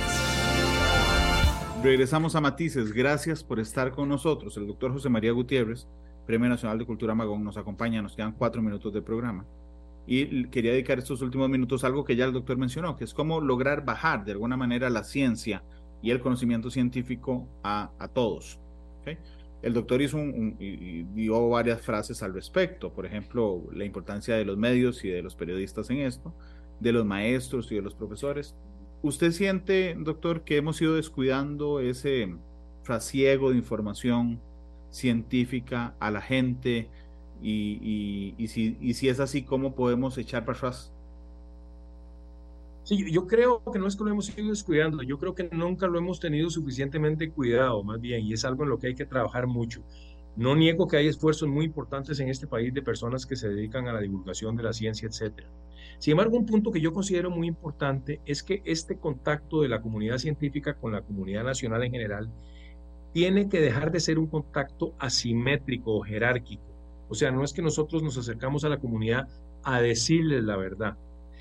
Regresamos a Matices. Gracias por estar con nosotros. El doctor José María Gutiérrez, Premio Nacional de Cultura Magón, nos acompaña. Nos quedan cuatro minutos de programa. Y quería dedicar estos últimos minutos a algo que ya el doctor mencionó, que es cómo lograr bajar de alguna manera la ciencia y el conocimiento científico a, a todos. ¿Okay? El doctor hizo un, un, y dio varias frases al respecto. Por ejemplo, la importancia de los medios y de los periodistas en esto, de los maestros y de los profesores. ¿Usted siente, doctor, que hemos ido descuidando ese trasiego de información científica a la gente? Y, y, y, si, y si es así, ¿cómo podemos echar para atrás? Sí, yo creo que no es que lo hemos ido descuidando, yo creo que nunca lo hemos tenido suficientemente cuidado, más bien, y es algo en lo que hay que trabajar mucho. No niego que hay esfuerzos muy importantes en este país de personas que se dedican a la divulgación de la ciencia, etcétera. Sin embargo, un punto que yo considero muy importante es que este contacto de la comunidad científica con la comunidad nacional en general tiene que dejar de ser un contacto asimétrico o jerárquico. O sea, no es que nosotros nos acercamos a la comunidad a decirles la verdad.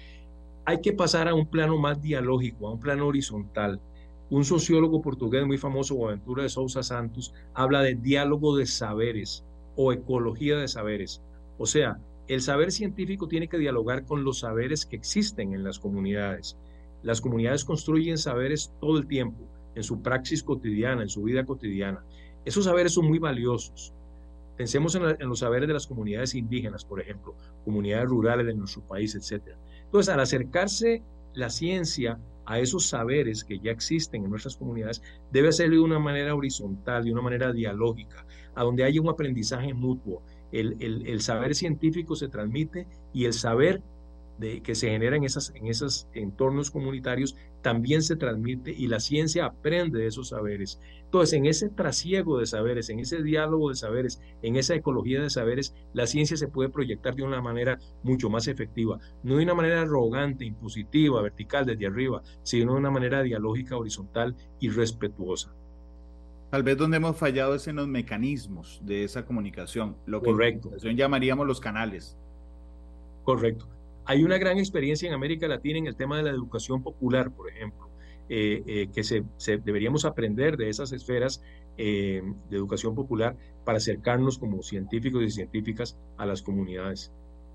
Hay que pasar a un plano más dialógico, a un plano horizontal. Un sociólogo portugués muy famoso, Boaventura de Sousa Santos, habla de diálogo de saberes o ecología de saberes. O sea, el saber científico tiene que dialogar con los saberes que existen en las comunidades. Las comunidades construyen saberes todo el tiempo, en su praxis cotidiana, en su vida cotidiana. Esos saberes son muy valiosos. Pensemos en, la, en los saberes de las comunidades indígenas, por ejemplo, comunidades rurales de nuestro país, etcétera. Entonces, al acercarse la ciencia a esos saberes que ya existen en nuestras comunidades, debe hacerlo de una manera horizontal, de una manera dialógica, a donde haya un aprendizaje mutuo. El, el, el saber científico se transmite y el saber de, que se genera en, esas, en esos entornos comunitarios también se transmite y la ciencia aprende de esos saberes. Entonces, en ese trasiego de saberes, en ese diálogo de saberes, en esa ecología de saberes, la ciencia se puede proyectar de una manera mucho más efectiva, no de una manera arrogante, impositiva, vertical, desde arriba, sino de una manera dialógica, horizontal y respetuosa. Tal vez donde hemos fallado es en los mecanismos de esa comunicación, lo que Correcto. en comunicación llamaríamos los canales. Correcto. Hay una gran experiencia en América Latina en el tema de la educación popular, por ejemplo, eh, eh, que se, se, deberíamos aprender de esas esferas eh, de educación popular para acercarnos como científicos y científicas a las comunidades.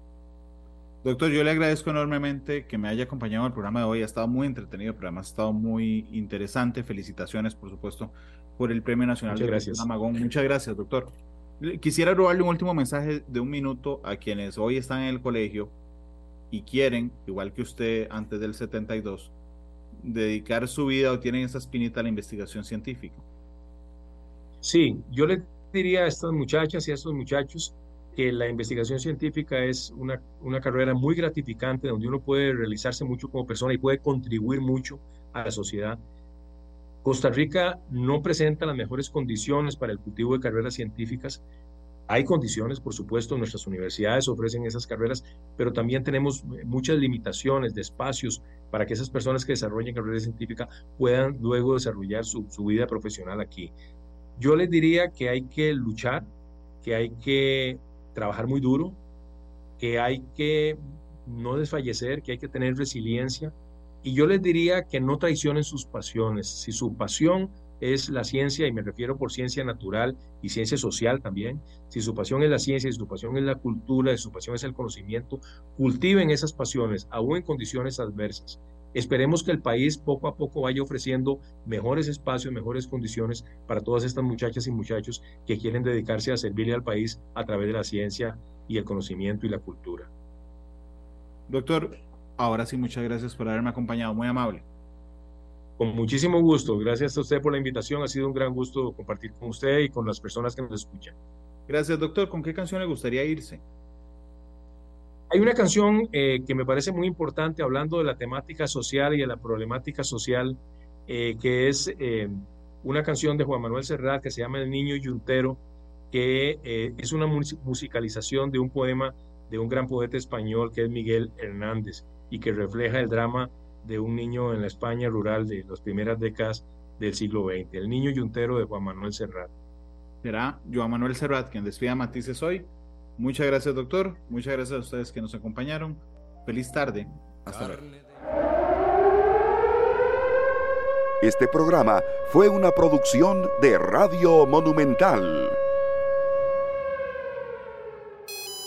Doctor, yo le agradezco enormemente que me haya acompañado en el programa de hoy. Ha estado muy entretenido, pero además ha estado muy interesante. Felicitaciones, por supuesto, por el Premio Nacional Muchas de gracias. Cultura Magón. Muchas gracias, doctor. Quisiera robarle un último mensaje de un minuto a quienes hoy están en el colegio y quieren, igual que usted antes del setenta y dos, dedicar su vida o tienen esa espinita a la investigación científica? Sí, yo le diría a estas muchachas y a estos muchachos que la investigación científica es una, una carrera muy gratificante donde uno puede realizarse mucho como persona y puede contribuir mucho a la sociedad. Costa Rica no presenta las mejores condiciones para el cultivo de carreras científicas. Hay condiciones, por supuesto, nuestras universidades ofrecen esas carreras, pero también tenemos muchas limitaciones de espacios para que esas personas que desarrollen carreras científicas puedan luego desarrollar su, su vida profesional aquí. Yo les diría que hay que luchar, que hay que trabajar muy duro, que hay que no desfallecer, que hay que tener resiliencia. Y yo les diría que no traicionen sus pasiones. Si su pasión es la ciencia, y me refiero por ciencia natural y ciencia social también, si su pasión es la ciencia, si su pasión es la cultura, si su pasión es el conocimiento, cultiven esas pasiones, aún en condiciones adversas. Esperemos que el país poco a poco vaya ofreciendo mejores espacios, mejores condiciones para todas estas muchachas y muchachos que quieren dedicarse a servirle al país a través de la ciencia y el conocimiento y la cultura. Doctor, ahora sí, muchas gracias por haberme acompañado, muy amable. Con muchísimo gusto, gracias a usted por la invitación, ha sido un gran gusto compartir con usted y con las personas que nos escuchan. Gracias, doctor. ¿Con qué canción le gustaría irse? Hay una canción eh, que me parece muy importante hablando de la temática social y de la problemática social, eh, que es eh, una canción de Juan Manuel Serrat que se llama El Niño Yuntero, que eh, es una musicalización de un poema de un gran poeta español que es Miguel Hernández y que refleja el drama de un niño en la España rural de las primeras décadas del siglo veinte. El Niño Yuntero de Juan Manuel Serrat. Será Juan Manuel Serrat quien despida Matices hoy. Muchas gracias, doctor. Muchas gracias a ustedes que nos acompañaron. Feliz tarde. Hasta luego. Este programa fue una producción de Radio Monumental.